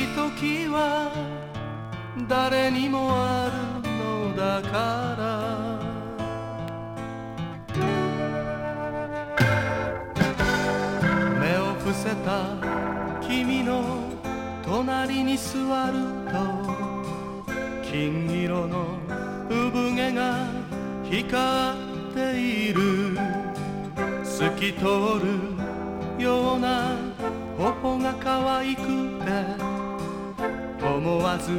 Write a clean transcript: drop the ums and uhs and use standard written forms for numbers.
時は誰にもあるのだから目を伏せた君の隣に座ると金色の産毛が光っている透き通るような頬が可愛くて思わず